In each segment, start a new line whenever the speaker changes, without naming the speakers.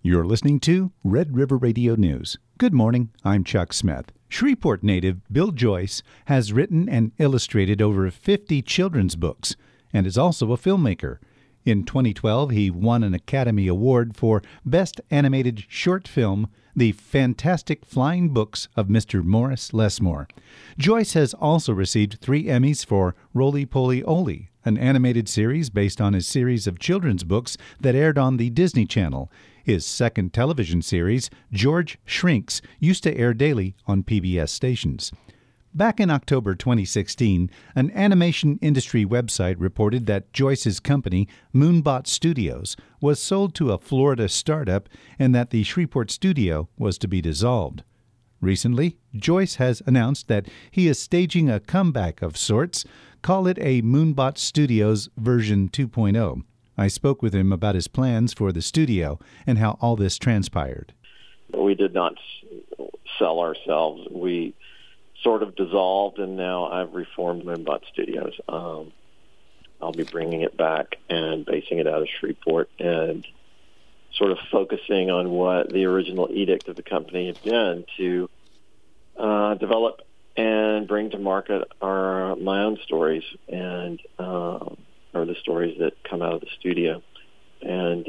You're listening to Red River Radio News. Good morning, I'm Chuck Smith. Shreveport native Bill Joyce has written and illustrated over 50 children's books and is also a filmmaker. In 2012, he won an Academy Award for Best Animated Short Film, The Fantastic Flying Books of Mr. Morris Lesmore. Joyce has also received 3 Emmys for Roly Poly Oly, an animated series based on a series of children's books that aired on the Disney Channel. His second television series, George Shrinks, used to air daily on PBS stations. Back in October 2016, an animation industry website reported that Joyce's company, Moonbot Studios, was sold to a Florida startup and that the Shreveport studio was to be dissolved. Recently, Joyce has announced that he is staging a comeback of sorts. Call it a Moonbot Studios version 2.0. I spoke with him about his plans for the studio and how all this transpired.
We did not sell ourselves. We sort of dissolved, and now I've reformed Moonbot Studios. I'll be bringing it back and basing it out of Shreveport and sort of focusing on what the original edict of the company had been to develop and bring to market my own stories and or the stories that come out of the studio. And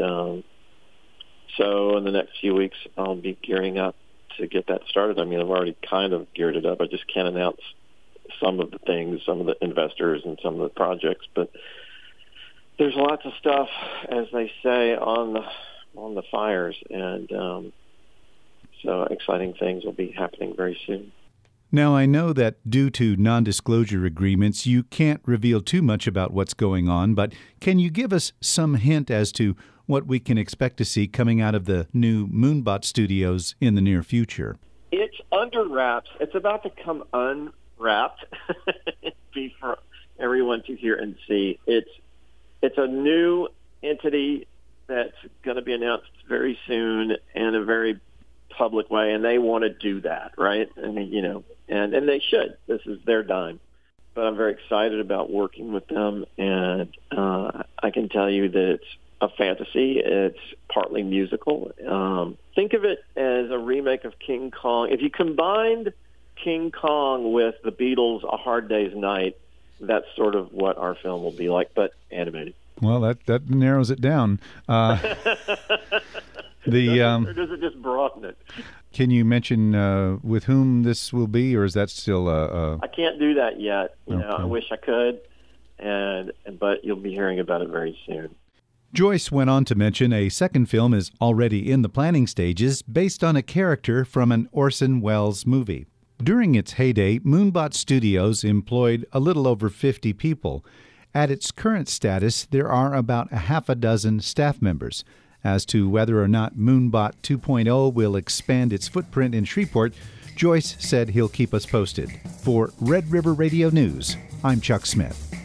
so in the next few weeks, I'll be gearing up to get that started. I mean, I've already kind of geared it up. I just can't announce some of the things, some of the investors and some of the projects. But there's lots of stuff, as they say, on the fires. And so exciting things will be happening very soon.
Now, I know that due to non-disclosure agreements, you can't reveal too much about what's going on, but can you give us some hint as to what we can expect to see coming out of the new Moonbot Studios in the near future?
It's under wraps. It's about to come unwrapped be for everyone to hear and see. It's a new entity that's going to be announced very soon in a very public way, and they want to do that, right? I mean, you know, and they should. This is their dime. But I'm very excited about working with them, and I can tell you that it's a fantasy. It's partly musical. Think of it as a remake of King Kong. If you combined King Kong with the Beatles' A Hard Day's Night, that's sort of what our film will be like, but animated.
Well, that narrows it down.
Or does it just broaden it?
Can you mention with whom this will be, or is that still
I can't do that yet. You know,
Okay.
I wish I could, but you'll be hearing about it very soon.
Joyce went on to mention a second film is already in the planning stages based on a character from an Orson Welles movie. During its heyday, Moonbot Studios employed a little over 50 people. At its current status, there are about a half a dozen staff members. As to whether or not Moonbot 2.0 will expand its footprint in Shreveport, Joyce said he'll keep us posted. For Red River Radio News, I'm Chuck Smith.